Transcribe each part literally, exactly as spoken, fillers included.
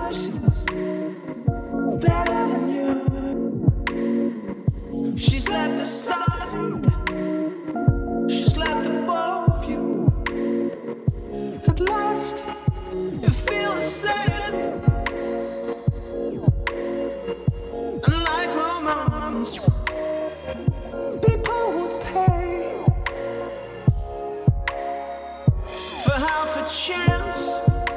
choices better than you. She's left aside. She's left above you. At last, you feel the same. And like romance, people would pay for half a chance.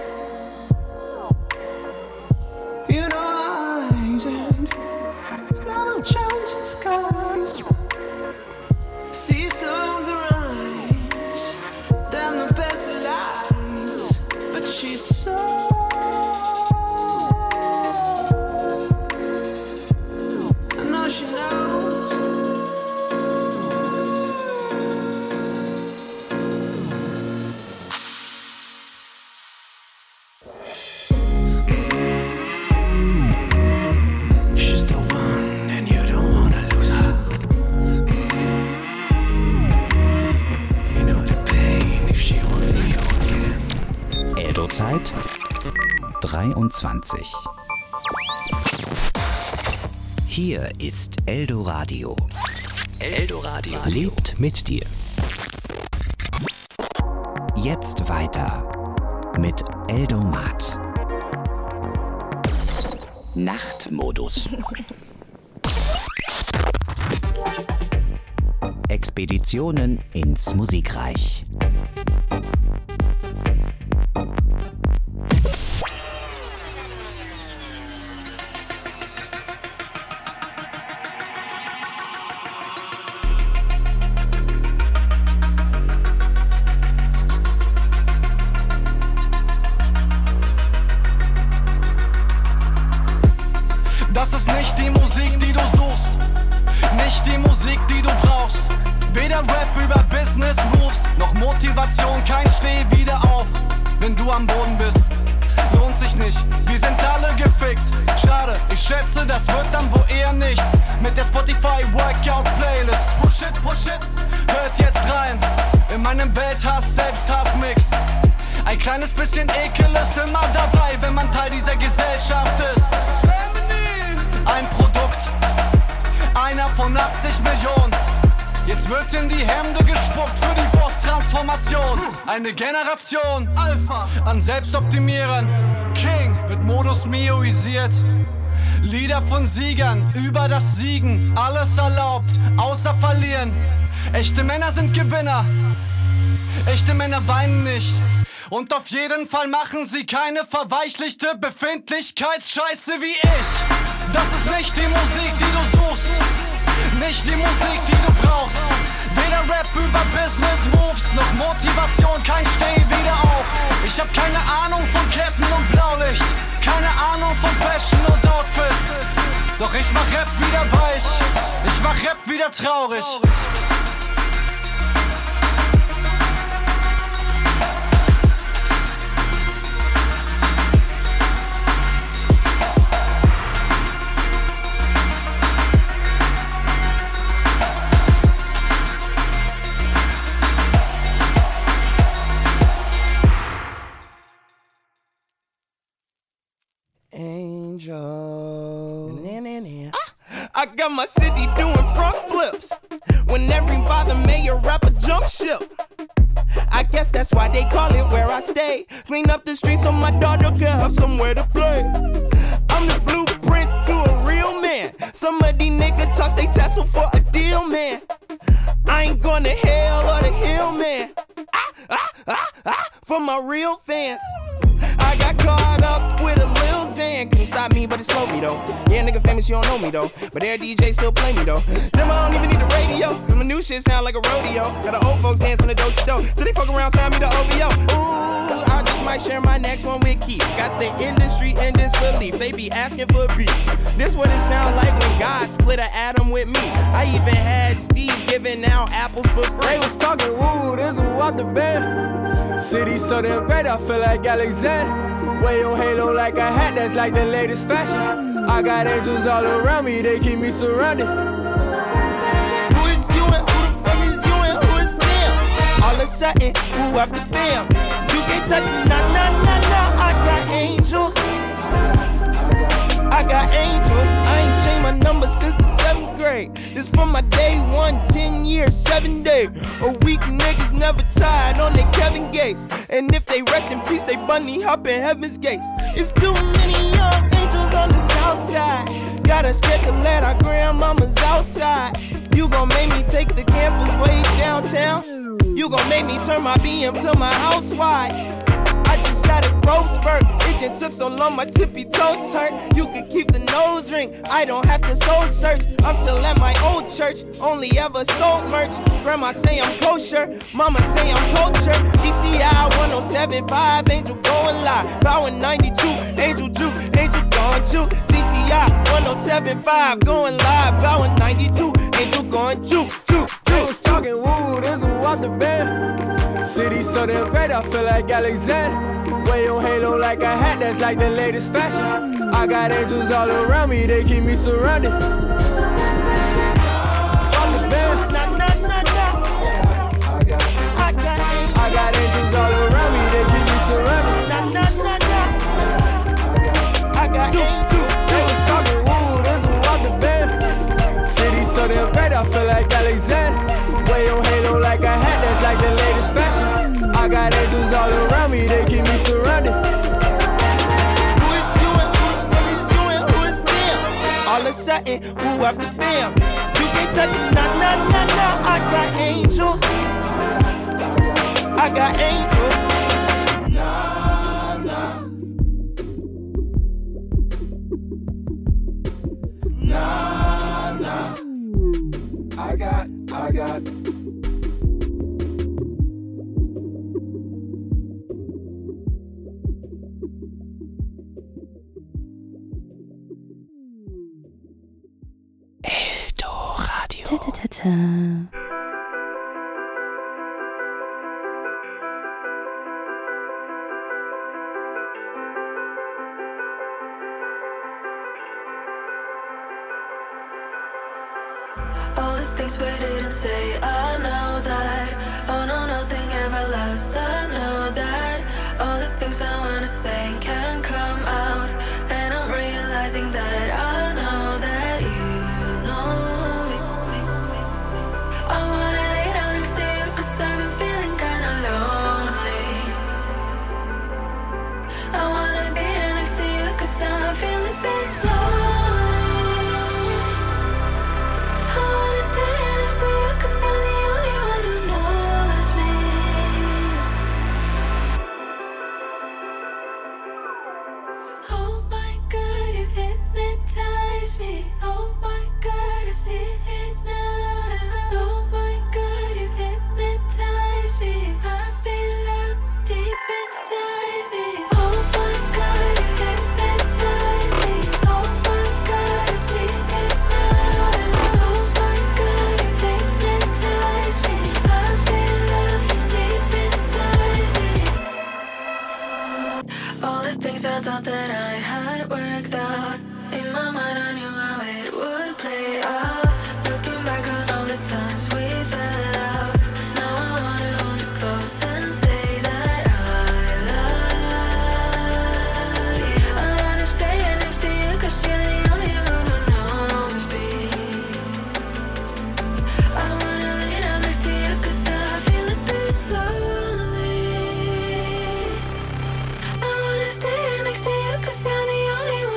You know I did. Never change the skies. Sea stones arise. Damn the best of lies. But she's so. I know she knows. She's the one and you don't wanna lose her. You know the pain if she won't leave you again. Eldo-Zeit dreiundzwanzig. Hier ist Eldoradio. Eldoradio lebt mit dir. Jetzt weiter mit Eldomat. Nachtmodus. Expeditionen ins Musikreich. Das ist nicht die Musik, die du suchst, nicht die Musik, die du brauchst. Weder Rap über Business Moves, noch Motivation, kein Steh wieder auf. Wenn du am Boden bist, lohnt sich nicht, wir sind alle gefickt. Schade, ich schätze, das wird dann wohl eher nichts mit der Spotify Workout Playlist. Push it, push it, hört jetzt rein in meinem Welthass, Selbsthass-Mix. Ein kleines bisschen Ekel ist immer dabei, wenn man Teil dieser Gesellschaft ist. Ein Produkt, einer von achtzig Millionen. Jetzt wird in die Hemde gespuckt für die Boss-Transformation. Eine Generation Alpha an Selbstoptimieren. King wird Modus Mioisiert. Lieder von Siegern über das Siegen. Alles erlaubt, außer verlieren. Echte Männer sind Gewinner. Echte Männer weinen nicht. Und auf jeden Fall machen sie keine verweichlichte Befindlichkeitsscheiße wie ich. Das ist nicht die Musik, die du suchst, nicht die Musik, die du brauchst. Weder Rap über Business Moves, noch Motivation, kein Steh wieder auf. Ich hab keine Ahnung von Ketten und Blaulicht, keine Ahnung von Fashion und Outfits. Doch ich mach Rap wieder weich, ich mach Rap wieder traurig. Angel. I got my city doing front flips. When every father mayor rapper jump ship. I guess that's why they call it where I stay. Clean up the streets so my daughter can have somewhere to play. I'm the blueprint to a real man. Some of these niggas toss they tassel for a deal, man. I ain't going to hell or the hill, man. Ah, ah, ah, ah, for my real fans. I got caught up with a Lil Xan. Couldn't stop me, but it slowed me though. Yeah, nigga famous, you don't know me though. But their D J still play me though. Them I don't even need the radio, cause my new shit sound like a rodeo. Got the old folks dancing the dope dope, so they fuck around, sound me the O V O. Ooh, I just might share my next one with Keith. Got the industry in disbelief, they be asking for beef. This what it sound like when God split an atom with me. I even had Steve giving out apples for free. They was talking woo, this who up the band. City so damn great, I feel like Alexander. Way on Halo like a hat, that's like the latest fashion. I got angels all around me, they keep me surrounded. Who is you and who the fuck is you and who is them? All of a sudden, who up the bam? You can't touch me, nah, nah, nah, nah. I got angels mama since the seventh grade. This from my day one, ten years, seven days. A week niggas never tired on their Kevin Gates. And if they rest in peace, they bunny hop in heaven's gates. It's too many young angels on the south side. Got us scared to let our grandmamas outside. You gon' make me take the campus way downtown. You gon' make me turn my B M to my house wide. I just shot a growth spurt. It just took so long my tippy toes hurt. You can keep the nose ring, I don't have to soul search. I'm still at my old church, only ever sold merch. Grandma say I'm kosher, mama say I'm culture. G C I one oh seven point five, Angel going live. Bowing ninety-two, Angel Juke, Angel gone juke. G C I one oh seven point five, going live. Bowing ninety-two, Angel gone juke, juke, juke. They was talking woo, this was off the band. City so damn great, I feel like Alexander. Way on halo like a hat, that's like the latest fashion. I got angels all around me, they keep me surrounded. Off the band. Nah, nah, nah, nah. I got, I got angels. I got angels all around me, they keep me surrounded. Nah, nah, nah, nah. I got angels. They was talking woo, this was off the band. City so damn great, I feel like Alexander. Way on halo like a hat, that's like the latest fashion. I got angels all around me, they keep me surrounded. Who is you and who the fuck is you and who is them? All of a sudden, who after them? You can't touch it, nah, nah, nah, nah. I got angels. I got angels. Nah, nah. Nah, nah. I got, I got. Ta-ta-ta-ta. All the things we didn't say, I know that. Oh no, nothing ever lasts, I know that. All the things I wanna say can't come out. And I'm realizing that I know that you know me. I wanna lay down next to you cause I've been feeling kinda lonely. I wanna be there next to you cause I'm feeling a bit lonely. I wanna stay here next to you cause you're the only one who knows me. Oh my God, you hypnotize me. Oh my God, I see it now. Oh my God, you hypnotize me. I feel up deep inside me. Oh my God, you hypnotize me. Oh my God, I see it now. Oh my God, you hypnotize me. I feel up deep inside me. All the things I thought that I had worked out. In my mind I knew how it would play out. Looking back on all the times we fell out. Now I wanna hold you close and say that I love you. I wanna stay here next to you cause you're the only one who knows me. I wanna lay down next to you cause I feel a bit lonely. I wanna stay here next to you cause you're the only one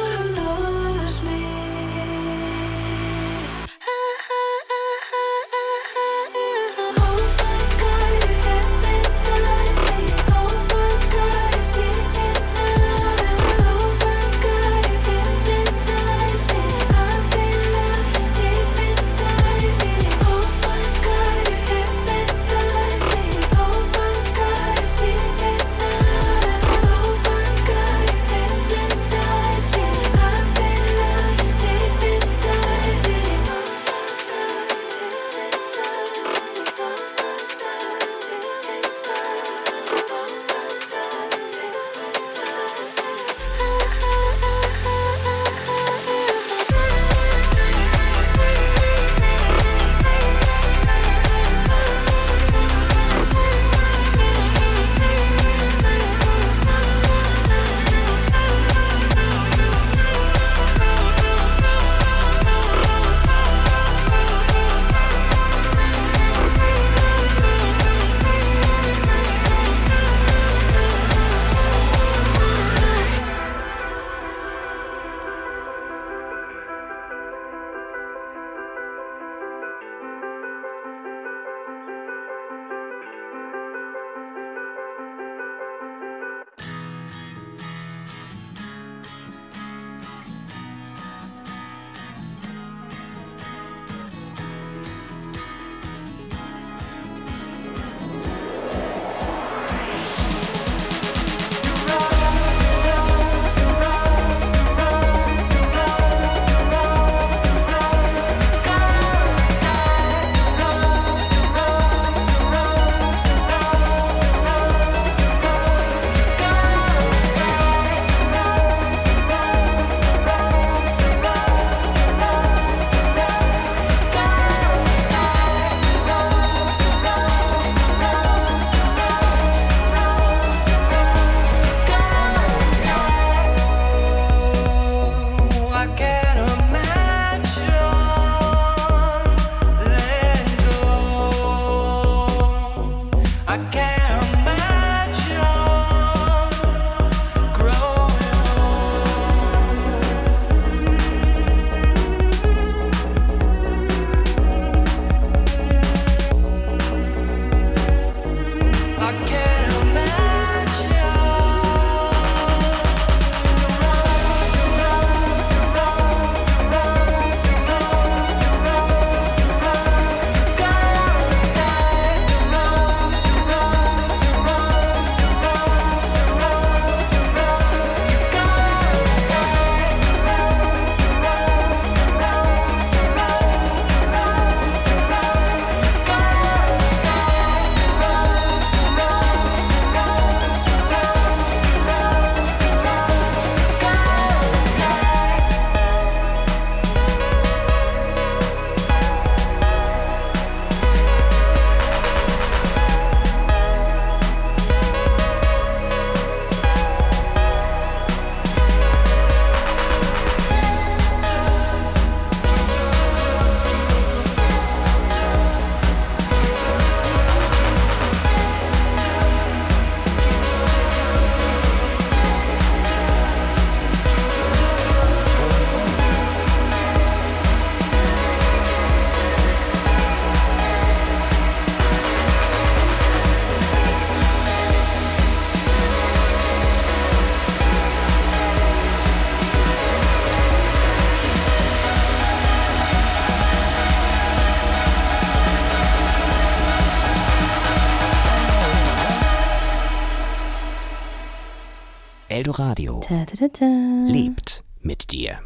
Eldoradio Ta, ta, ta, ta. lebt mit dir.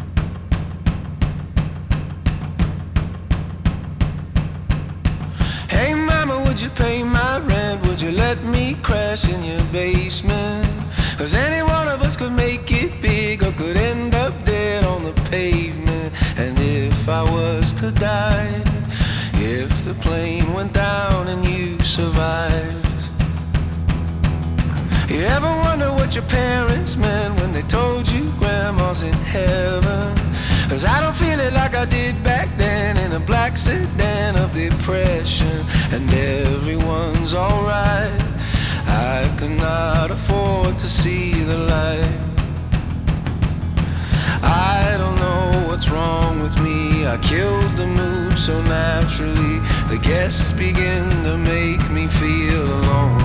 Hey mama, would you pay my rent? Would you let me crash in your basement? Cause any one of us could make it big or could end up dead on the pavement. And if I was to die, if the plane went down and you survived, you ever wonder what your parents meant when they told you grandma's in heaven? Cause I don't feel it like I did back then in a black sedan of depression. And everyone's alright, I could not afford to see the light. I don't know what's wrong with me, I killed the mood so naturally. The guests begin to make me feel alone.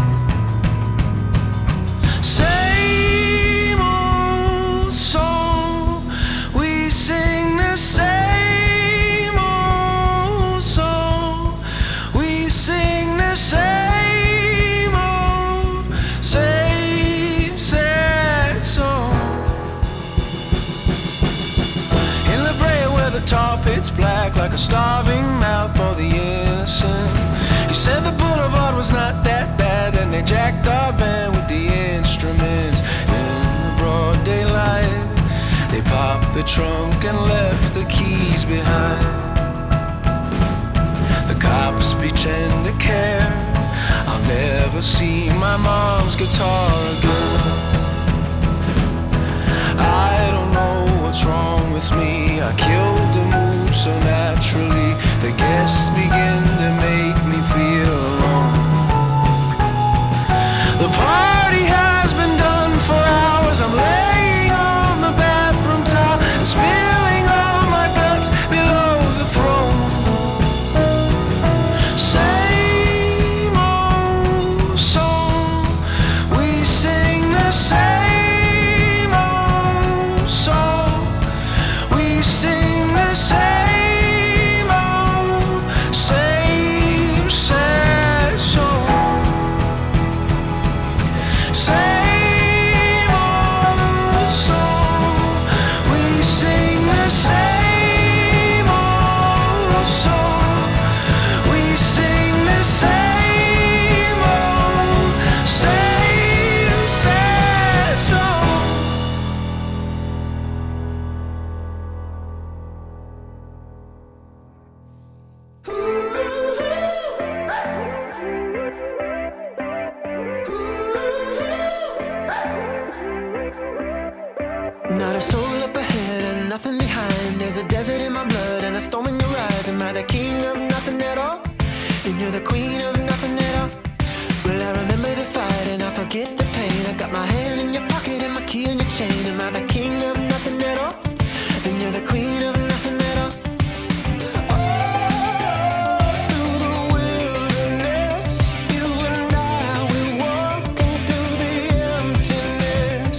Same old song, we sing the same old song, we sing the same old, same sad song. In La Brea where the tar pit's black like a starving mouth for the innocent, you said the boulevard was not that bad, and they jacked our van with the instruments. In the broad daylight, they popped the trunk and left the keys behind. The cops pretend to care, I'll never see my mom's guitar again. I don't know what's wrong with me, I killed the mood so naturally. The guests begin to make me feel alone. The party has been done for hours, I'm laying on the bathroom towel and spilling all my guts below the throne. Same old song, we sing the same old song, we sing the same old, same sad song. Same old song, we sing the same old song, we sing the same old, same sad song. Not a soul up ahead and nothing behind. There's a desert in my blood and a storm in your eyes. Am I the king of nothing at all? Then you're the queen of nothing at all. Well, I remember the fight and I forget the pain. I got my hand in your pocket and my key in your chain. Am I the king of nothing at all? Then you're the queen of nothing at all. Through the wilderness, you and I, we walking through the emptiness.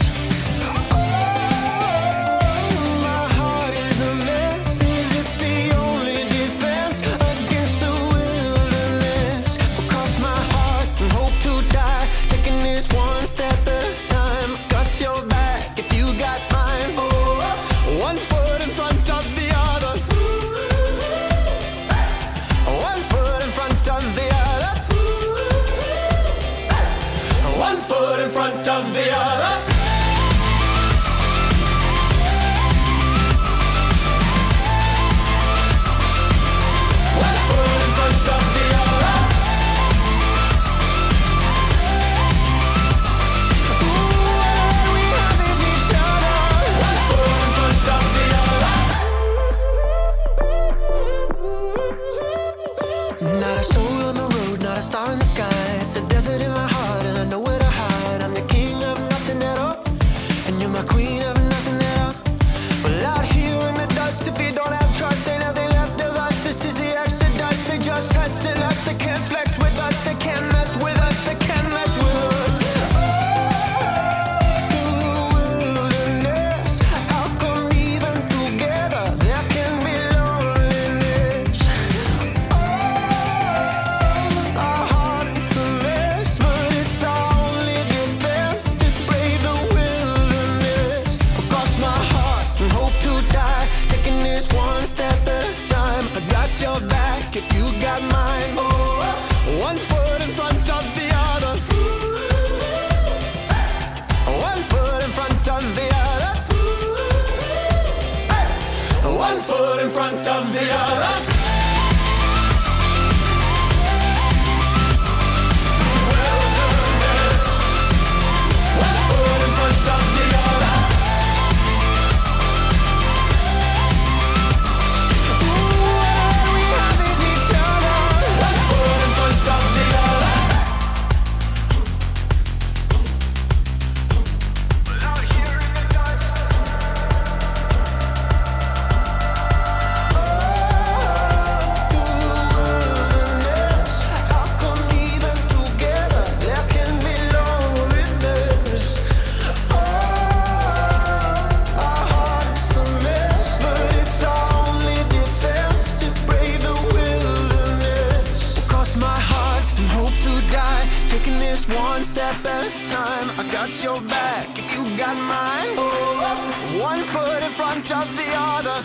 My heart is a mess. Is it the only defense against the wilderness? Will cross my heart and hope to die, taking this one step at a time. Got your back if you got mine. One foot in front of the other. One foot in front of the other. One foot in front of the other. One foot in front of the other. Ooh, all we have is each other. One foot in front of the other. Not a soul on the road, not a star in the sky. It's a desert in my heart and I know where to hide. I'm the king of nothing at all, and you're my queen of nothing at all. Well, out here in the dust, if you don't have trust, ain't nothing left of us. This is the exodus. They just testing us. They can't flex with us. They can't mess with us. They can't mess with us. Through the wilderness, how come even together there can be loneliness? Our hearts a mess, but it's our only defense to brave the wilderness. front of the other. One step at a time, I got your back if you got mine. One foot in front of the other.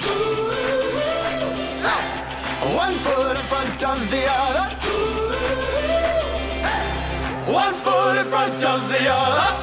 One foot in front of the other. One foot in front of the other.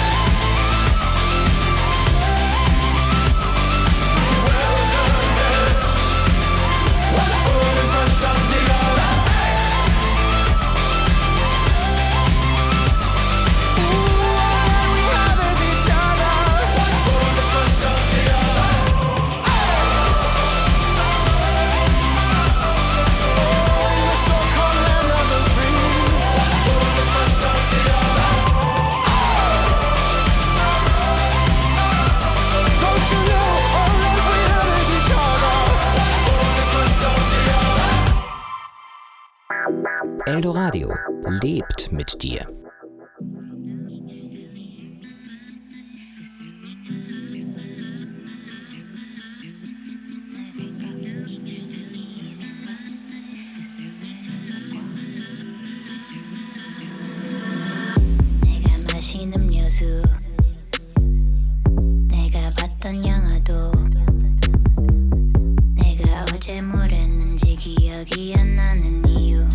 Eldoradio lebt mit dir. 내가 마신 음료수, 내가 봤던 영화도, 내가 어제 뭘 했는지 기억이 안 나는 이유.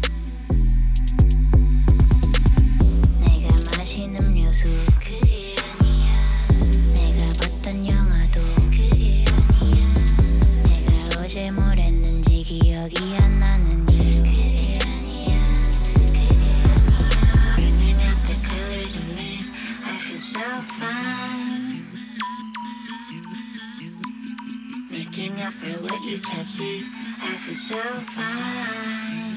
음료수 그게 아니야. 내가 봤던 영화도 그게 아니야. 내가 어제 뭘 했는지 기억이 안 나는 이유. 그게 아니야. 그게 아니야. Bringing out the colors in me, I feel so fine. Making up for what you can't see, I feel so fine.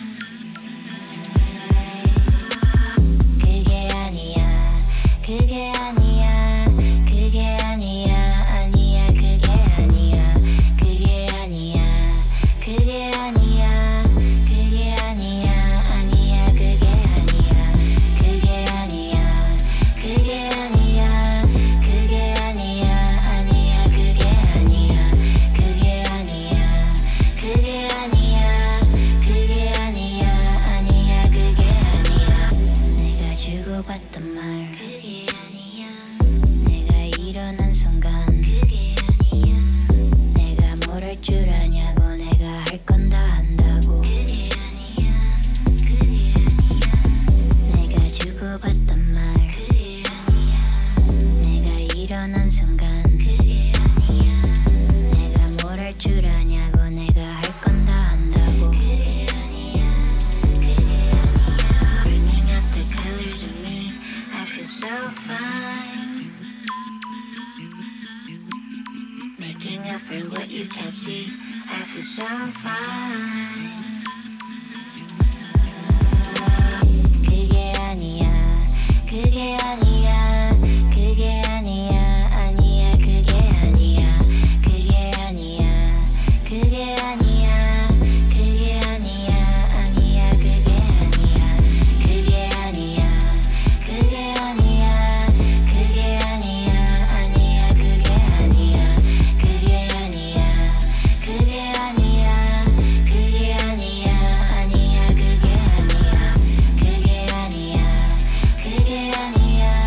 그게 아니야, 그게 아니야, 아니야, 그게 아니야, 그게 아니야, 그게 아니야, 그게 아니야, 아니야, 그게 아니야, 그게 아니야, 그게 아니야, 그게 아니야, 아니야, 그게 아니야, 그게 아니야, 그게 아니야, 그게 아니야, 아니야, 그게 아니야. 내가 주고받던 말 그게 아니야. 내가 일어난 순간 그게 아니야. 내가 뭘 할 줄 아냐고 내가 할 건 다 한다고 그게 아니야. 그게 아니야. 내가 주고받던 말 그게 아니야. 내가 일어난 순간 그게 아니야. 내가 뭘 할 줄 아냐고 내가 할 건 다 한다고 그게 아니야. 그게 아니야. Bringing out the colors in me, I feel so fine. Making up for what you can't see, I feel so fine. 그게 아니야, 그게 아니야, 그게 아니야, 아니야, 그게 아니야, 그게 아니야, 그게 아니야, 그게 아니야, 아니야, 그게 아니야, 그게 아니야, 그게 아니야, 그게 아니야, 아니야, 그게 아니야, 그게 아니야, 그게 아니야, 그게 아니야, 아니야, 그게 아니야, 그게 아니야, 그게 아니야,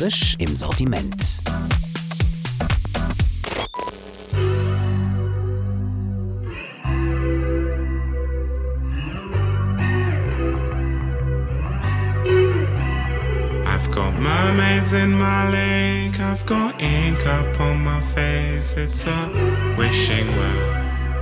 Frisch im Sortiment. I've got mermaids in my lake, I've got ink up on my face, it's a wishing well.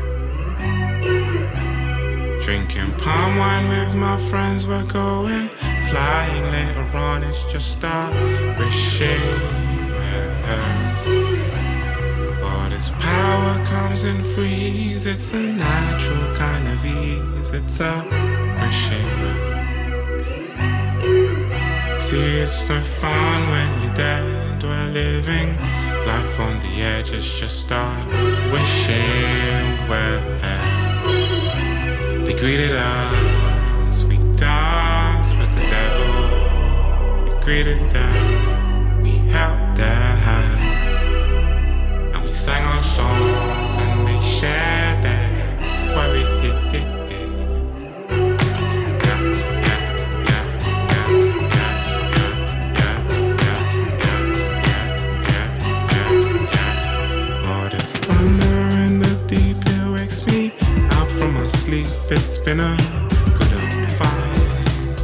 Drinking palm wine with my friends, we're going flying later on, it's just a wishing well. But its power comes in freeze, it's a natural kind of ease, it's a wishing well. See, it's no fun when you're dead. We're living life on the edge. It's just a wishing well. They greeted us. We danced with the devil. We greeted them. We held their hand. And we sang our songs and they shared their worry. Sleep, it's been a good old fight.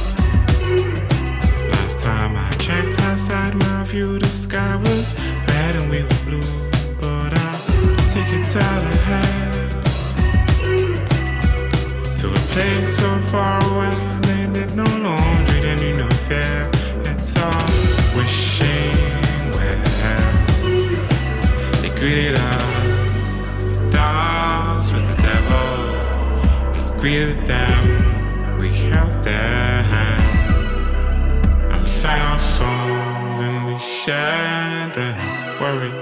Last time I checked outside my view, the sky was red and we were blue. But I'll take it all ahead to a place so far away. They did no laundry, they knew no fear. It's all wishing well. They greeted us, danced with the devil. Greeted them, we held their hands, and we sang our songs and we shared their worry.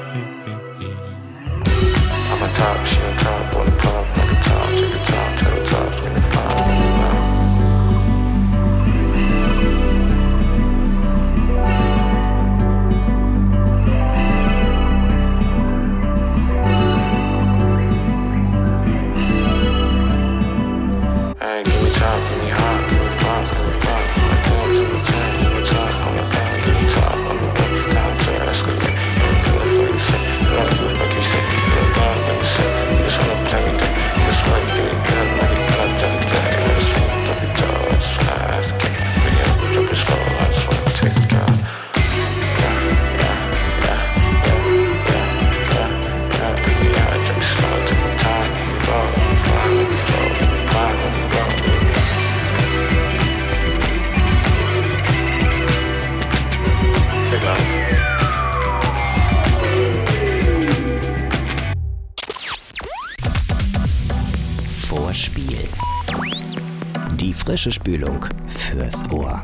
I'm a top, she on top, wanna puff like a top, take a top, tell the tops when you find me. Vorspiel. Die frische Spülung fürs Ohr.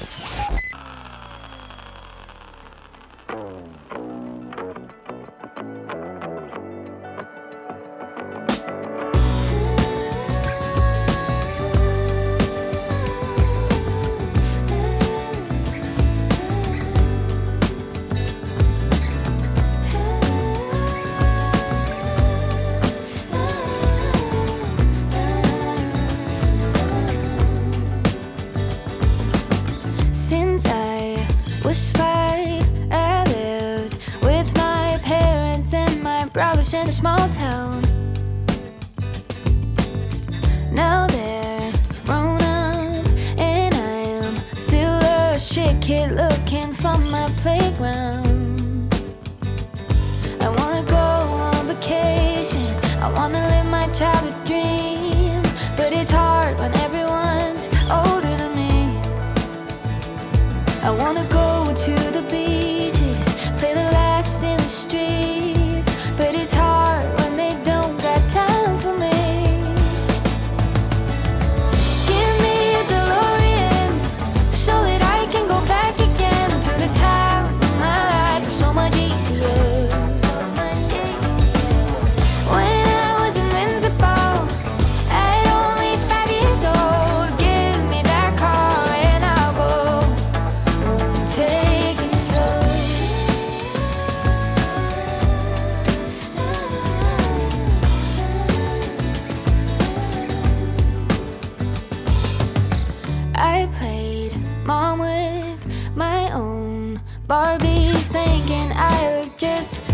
In a small town. Now they're grown up, and I am still a shit kid looking for my playground. I wanna go on vacation, I wanna live my childhood dream, but it's hard when everyone's older than me. I wanna go to the beaches, play the last in the streets, but it's hard when they don't got time for me. Give me a DeLorean so that I can go back again to the time of my life.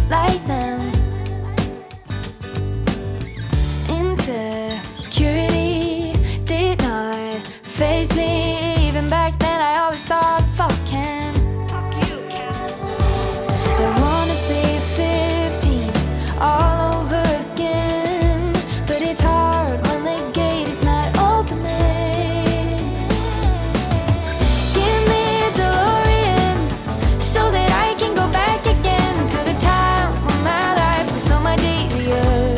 like them. Insecurity did not faze me. Even back then I always thought, fuck him. I wanna be fifteen all over again, but it's hard when the gate is not opening. Give me a DeLorean so that I can go back again to the time when my life was so much easier.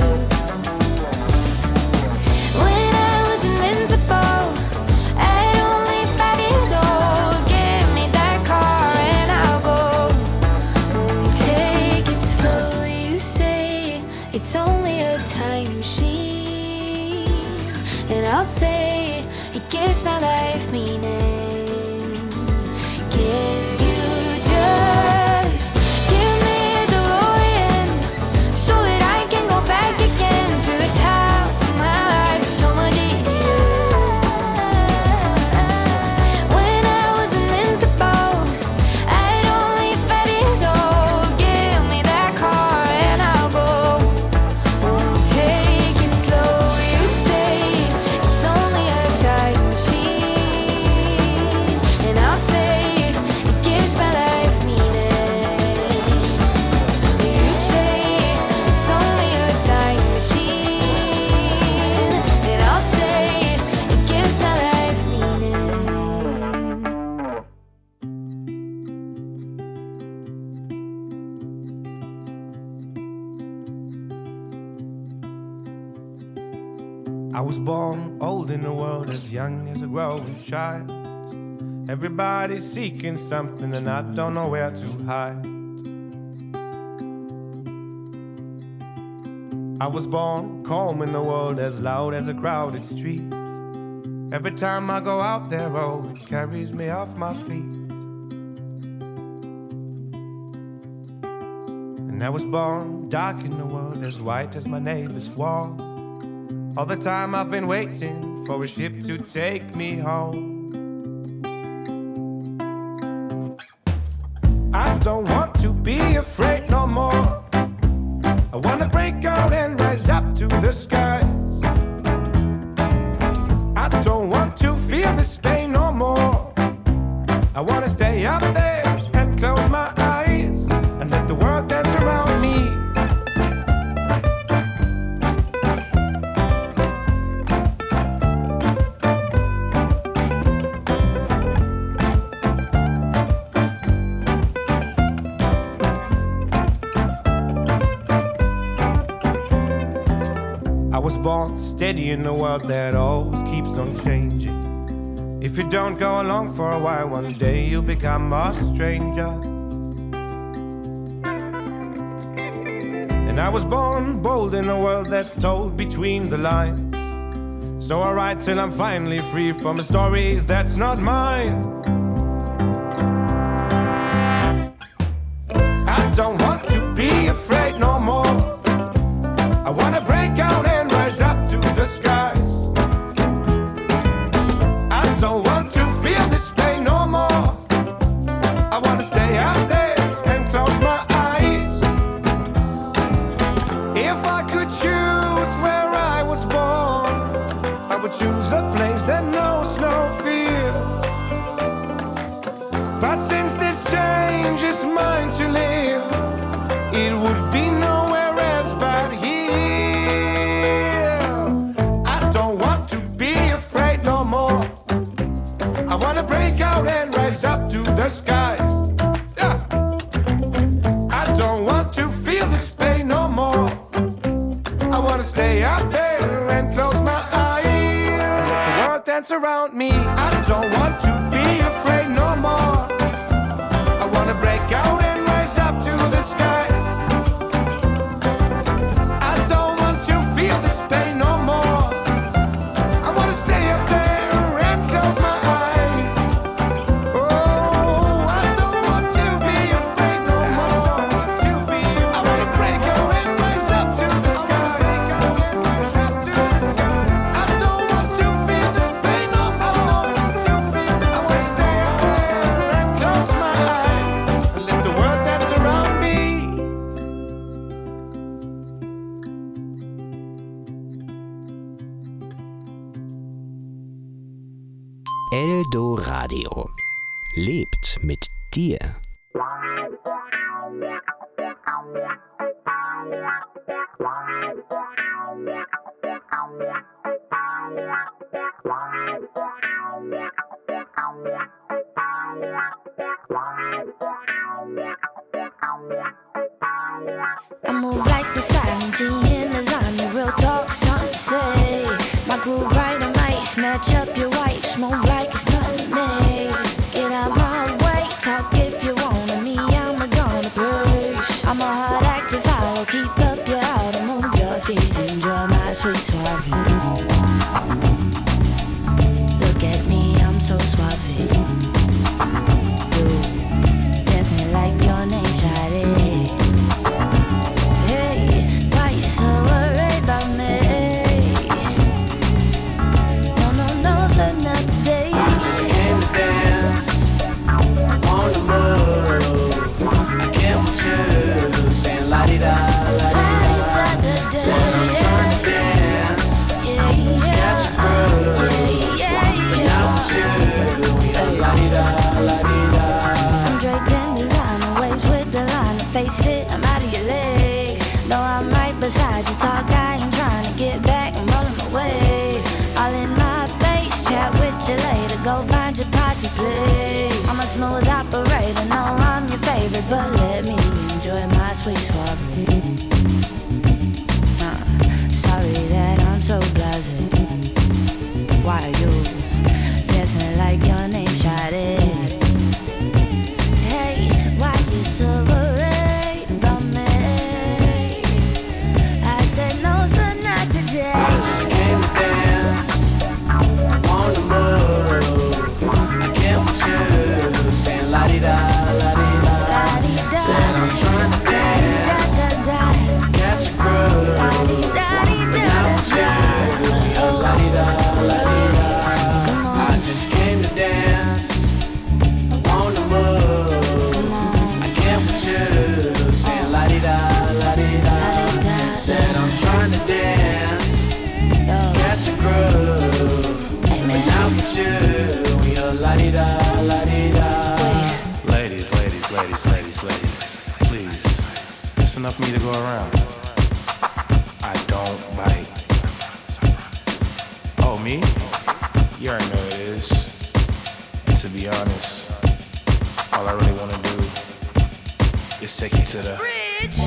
When I was invincible at only five years old, give me that car and I'll go. Won't take it slow, you say it's only a time machine, and I'll say it gives my life meaning. Can you just give me a DeLorean so that I can go back again to the time when my life was so much easier? When I was invincible at only five years old, give me that car and I'll go. Won't take it slow, you say it's only a time machine, and I'll say it gives my life meaning. You say it's only a time machine, and I'll say it gives my life meaning. I was born old in the world, as young as a growing child. Everybody's seeking something and I don't know where to hide. I was born calm in the world, as loud as a crowded street. Every time I go out there, oh, it carries me off my feet. And I was born dark in the world, as white as my neighbor's wall. All the time I've been waiting for a ship to take me home. I don't want to be afraid no more. I wanna break out and rise up to the skies. I don't want to feel this pain no more. I wanna stay up there and close my eyes and let the world dance around me. I was born steady in a world that always keeps on changing. If you don't go along for a while, one day you'll become a stranger. And I was born bold in a world that's told between the lines. So I write till I'm finally free from a story that's not mine. I don't want to be afraid no more. I wanna break out and rise up to the skies. I don't want to feel this pain no more. I wanna stay out there and close my eyes. If I could choose where I was born, I would choose a place that knows no fear. But since this change is mine to live, it would be nowhere else but here. And rise up to the skies. Yeah. I don't want to feel this pain no more. I wanna stay out there and close my eyes and let the world dance around me. I don't want to be afraid no more. I wanna break out and rise up to the skies. I don't want to feel this pain no more. I wanna stay up there and close my eyes. Eldoradio. Lebt mit dir. I move like the silent G in lasagna, real talk, something to say. My groove right, I might snatch up your wife, smoke like it's nothing to me. Get out my way, talk if you wanna me, I'm gonna push. I'm a hard act to follow, keep up your heart and move your feet, enjoy my sweet suave. Look at me, I'm so suave. You dancing like your name, shawty. So worried about me. No, no, no, so not today. I just came to dance on the move. I can't with you, saying la-di-da, la-di-da. Said I'm trying to dance, catch a groove. But not with you, we are la-di-da, la-di-da. I'm draped in designer, waves with the line. Face it, I'm out of your leg. Though I'm right beside you, talk, I ain't trying to get back, I'm rolling away. All in my face, chat with you later, go find your posse, please. I'm a smooth operator, know I'm your favorite, but let me enjoy my sweet suave. uh, Sorry that I'm so blasé. Why are you dancing like your name, shawty? Hey, why you so worried about me? I just came to dance on the move. I can't with you, saying la-di-da, la-di-da. Said I'm trying to dance, catch a groove. But not with you, la-di-da, la-di-da. I just came to dance on the move. I can't with you, saying la-di-da, la-di-da. Said I'm trying to dance, catch a groove, but now with you, we are la-di-da, la-di-da. Ladies, ladies, ladies, ladies, ladies, please, it's enough for me to go around. I don't bite. Oh, me? You already know it is. And to be honest, all I really want to do is take you to the bridge.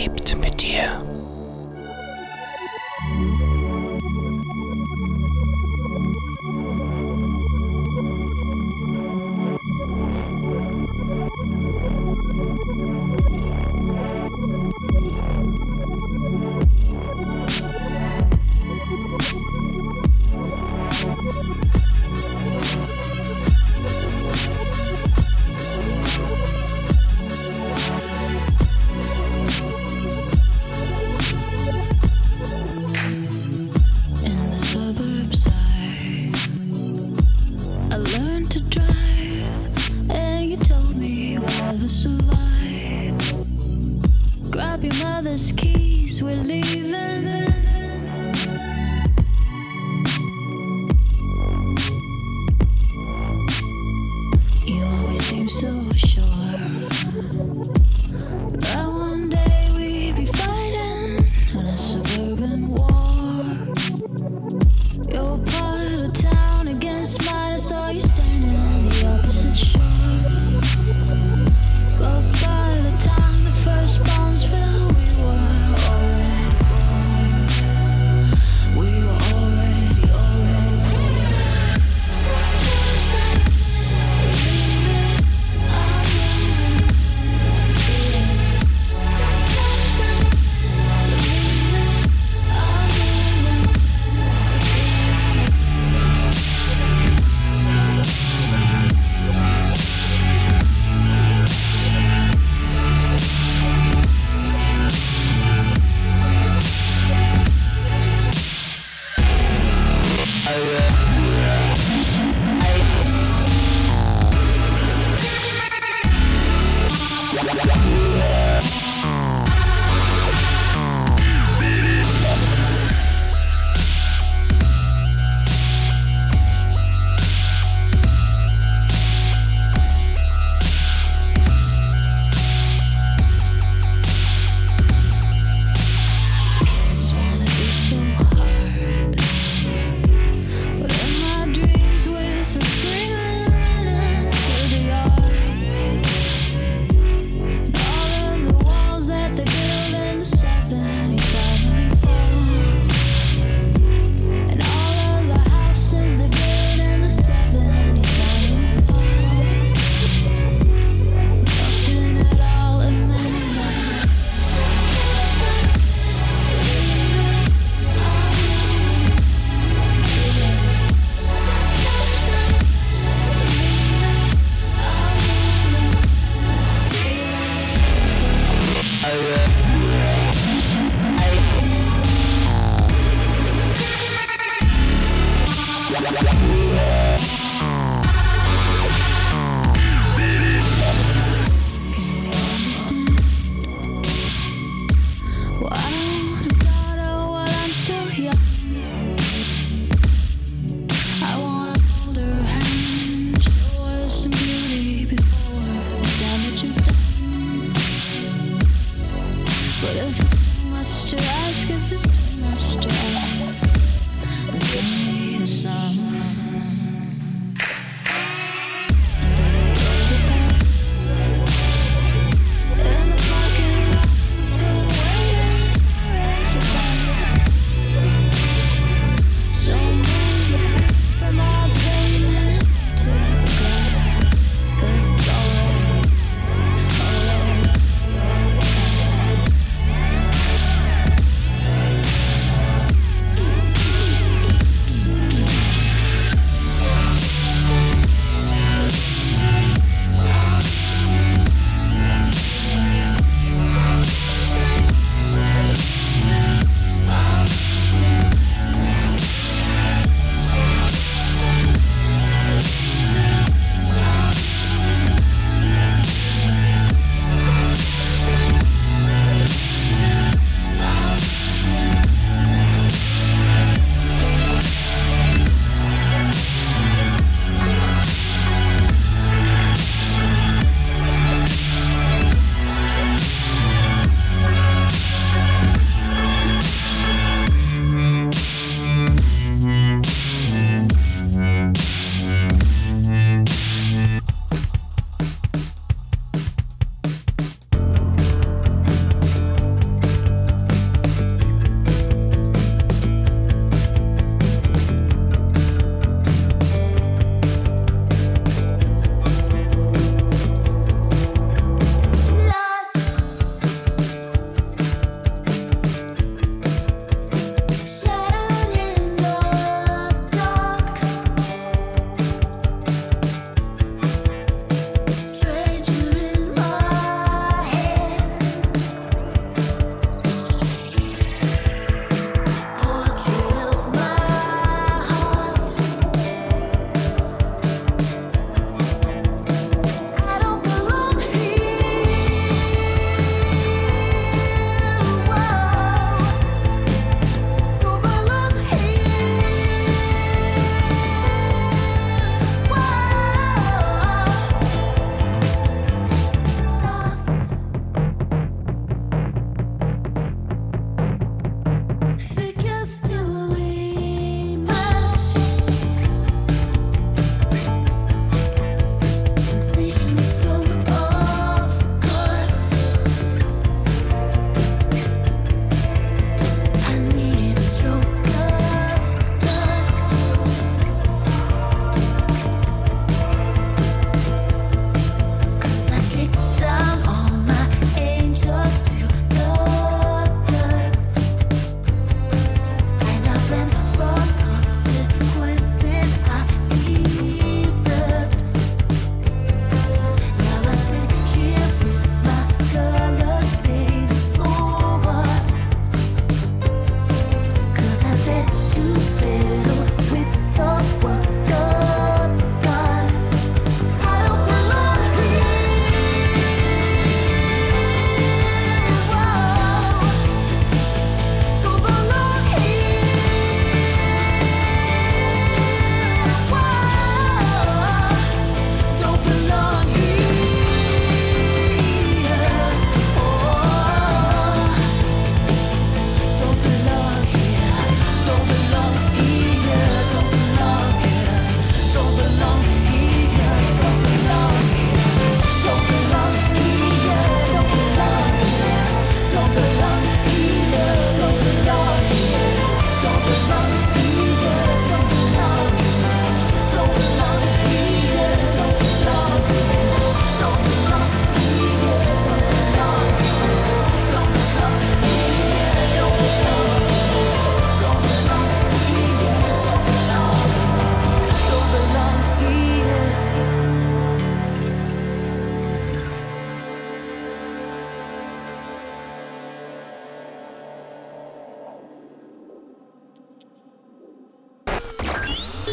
lebt mit dir.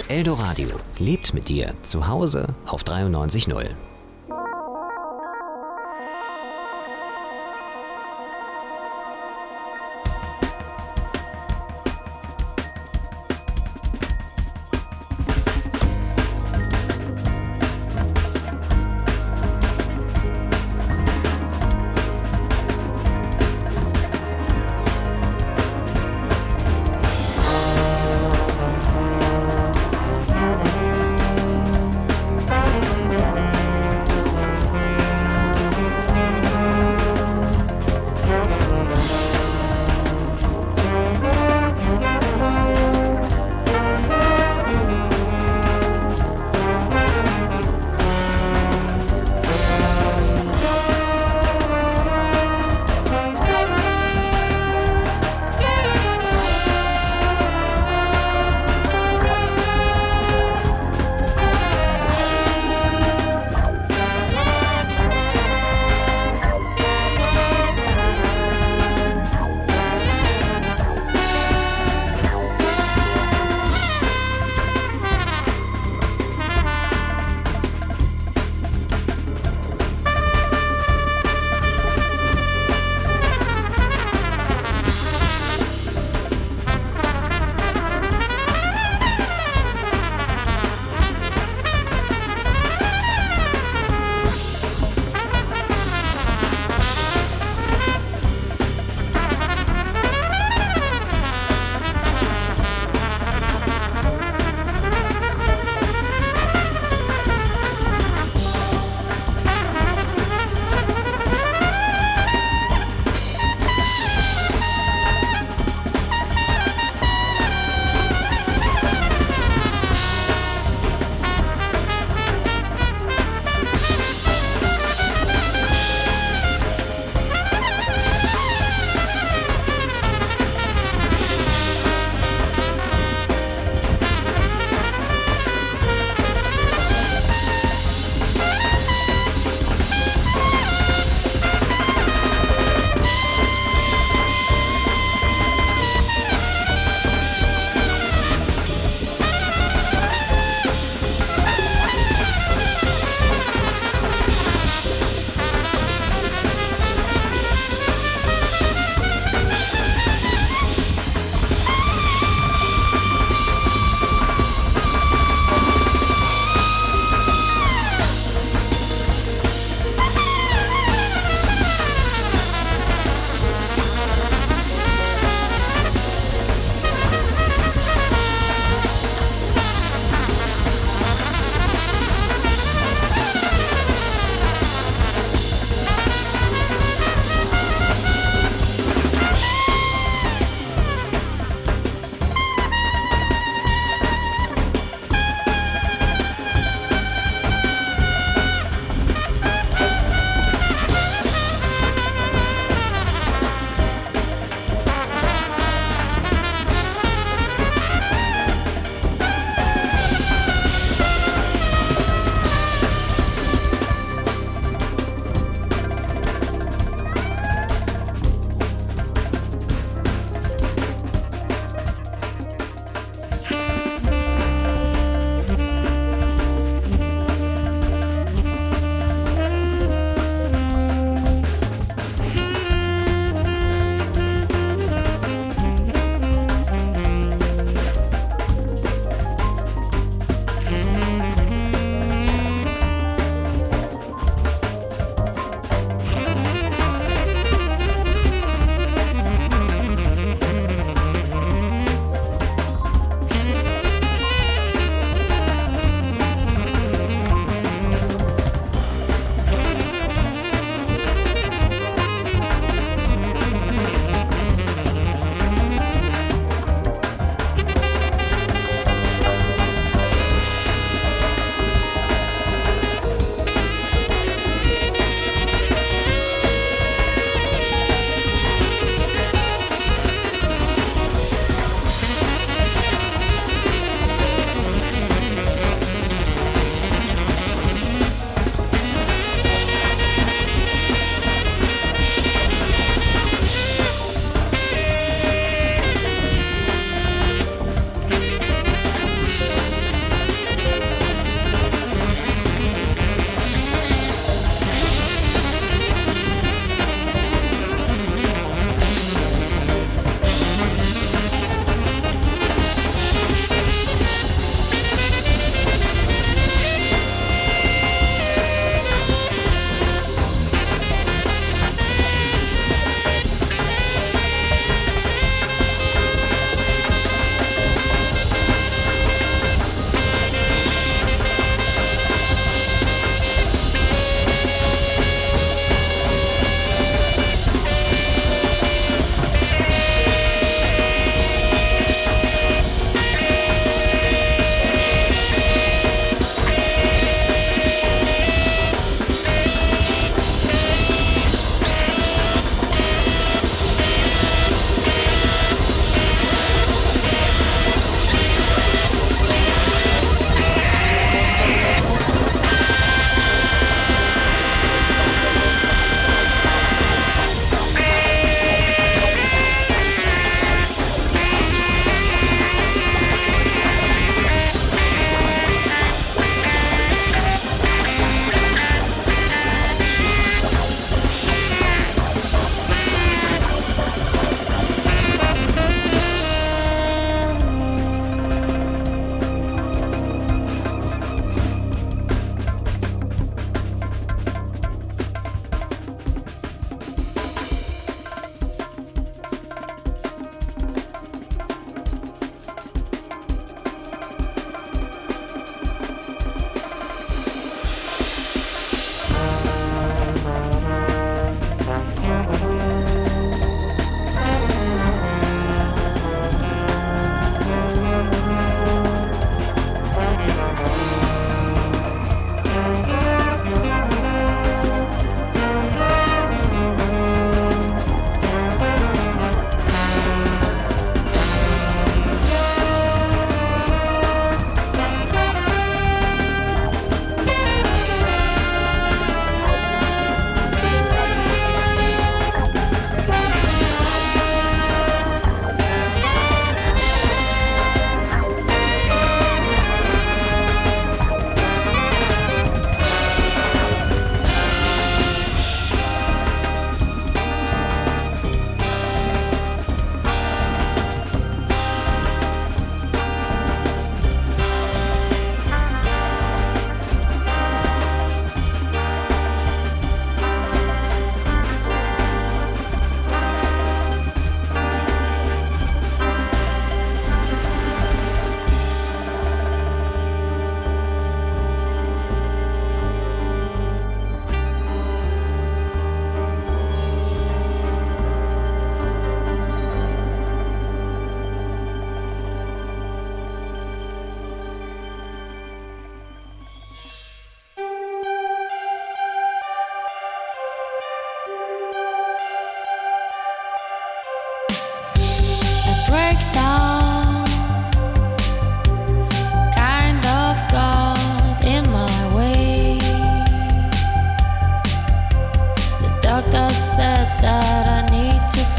Eldoradio lebt mit dir zu Hause auf dreiundneunzig Komma null. Thank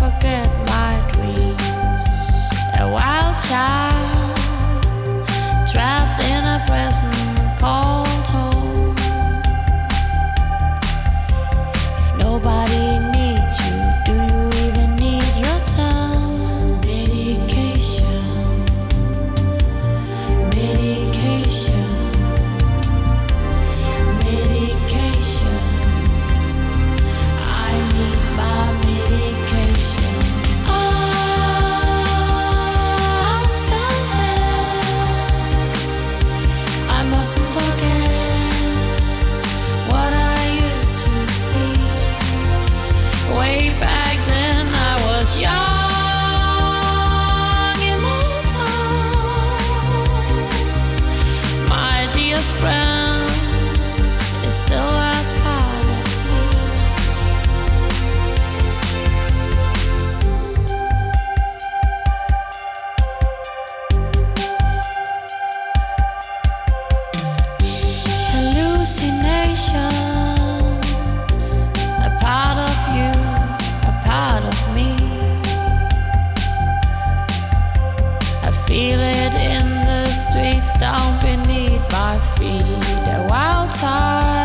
forget my dreams. A wild child trapped in a prison called home. If nobody needs you, do you even need yourself? Medication, medication, medication. I need my medication. I'm still here. I mustn't forget what I used to be. Way back then I was young, immortal. My dearest friend is still a part of me. Hallucinations, a part of you, a part of me. I feel it in the streets down beneath my feet. A wild tide